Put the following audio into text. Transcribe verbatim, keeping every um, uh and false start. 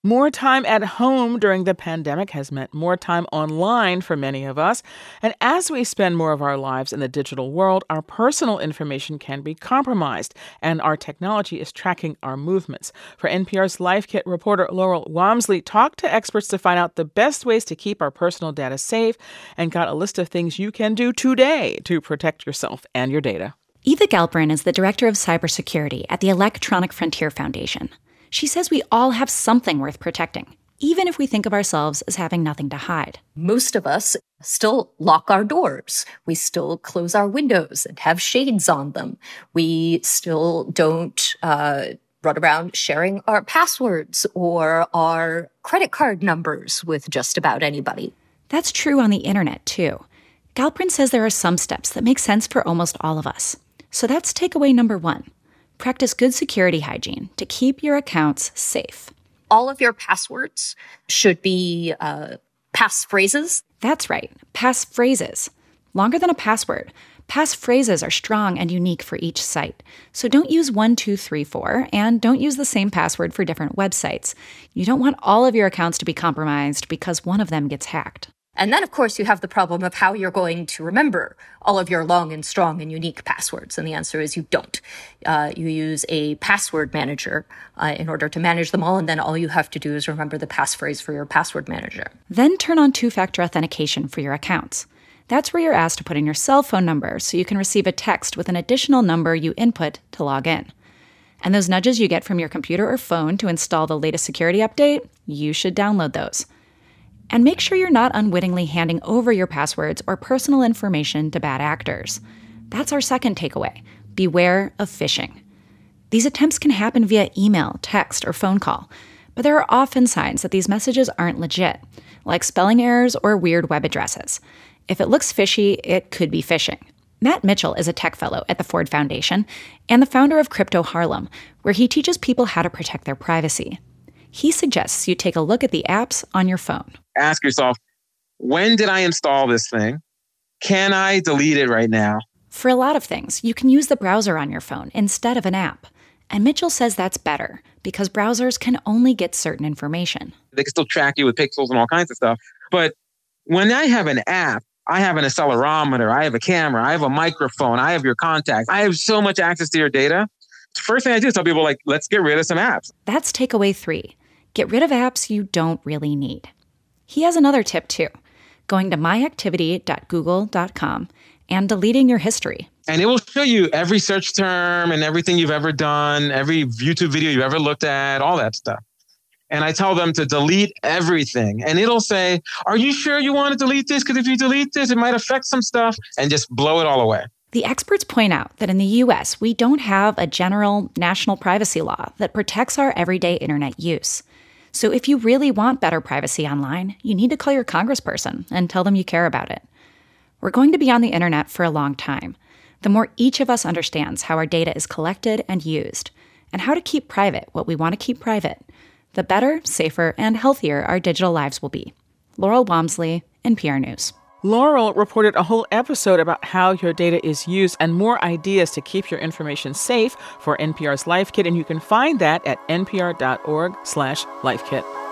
More time at home during the pandemic has meant more time online for many of us. And as we spend more of our lives in the digital world, our personal information can be compromised, and our technology is tracking our movements. For N P R's Life Kit reporter Laurel Wamsley talked to experts to find out the best ways to keep our personal data safe and got a list of things you can do today to protect yourself and your data. Eva Galperin is the director of cybersecurity at the Electronic Frontier Foundation. She says we all have something worth protecting, even if we think of ourselves as having nothing to hide. Most of us still lock our doors. We still close our windows and have shades on them. We still don't uh, run around sharing our passwords or our credit card numbers with just about anybody. That's true on the internet, too. Galperin says there are some steps that make sense for almost all of us. So that's takeaway number one. Practice good security hygiene to keep your accounts safe. All of your passwords should be uh, passphrases. That's right, passphrases. Longer than a password. Passphrases are strong and unique for each site. So don't use one two three four, and don't use the same password for different websites. You don't want all of your accounts to be compromised because one of them gets hacked. And then, of course, you have the problem of how you're going to remember all of your long and strong and unique passwords. And the answer is you don't. Uh, you use a password manager uh, in order to manage them all. And then all you have to do is remember the passphrase for your password manager. Then turn on two-factor authentication for your accounts. That's where you're asked to put in your cell phone number so you can receive a text with an additional number you input to log in. And those nudges you get from your computer or phone to install the latest security update, you should download those. And make sure you're not unwittingly handing over your passwords or personal information to bad actors. That's our second takeaway. Beware of phishing. These attempts can happen via email, text, or phone call, but there are often signs that these messages aren't legit, like spelling errors or weird web addresses. If it looks fishy, it could be phishing. Matt Mitchell is a tech fellow at the Ford Foundation and the founder of Crypto Harlem, where he teaches people how to protect their privacy. He suggests you take a look at the apps on your phone. Ask yourself, when did I install this thing? Can I delete it right now? For a lot of things, you can use the browser on your phone instead of an app. And Mitchell says that's better because browsers can only get certain information. They can still track you with pixels and all kinds of stuff. But when I have an app, I have an accelerometer, I have a camera, I have a microphone, I have your contacts. I have so much access to your data. The first thing I do is tell people, like, let's get rid of some apps. That's takeaway three. Get rid of apps you don't really need. He has another tip, too, going to my activity dot google dot com and deleting your history. And it will show you every search term and everything you've ever done, every YouTube video you've ever looked at, all that stuff. And I tell them to delete everything. And it'll say, are you sure you want to delete this? Because if you delete this, it might affect some stuff, and just blow it all away. The experts point out that in the U S, we don't have a general national privacy law that protects our everyday internet use. So if you really want better privacy online, you need to call your congressperson and tell them you care about it. We're going to be on the internet for a long time. The more each of us understands how our data is collected and used, and how to keep private what we want to keep private, the better, safer, and healthier our digital lives will be. Laurel Wamsley, N P R News. Laurel reported a whole episode about how your data is used and more ideas to keep your information safe for N P R's Life Kit, and you can find that at npr dot org slash lifekit.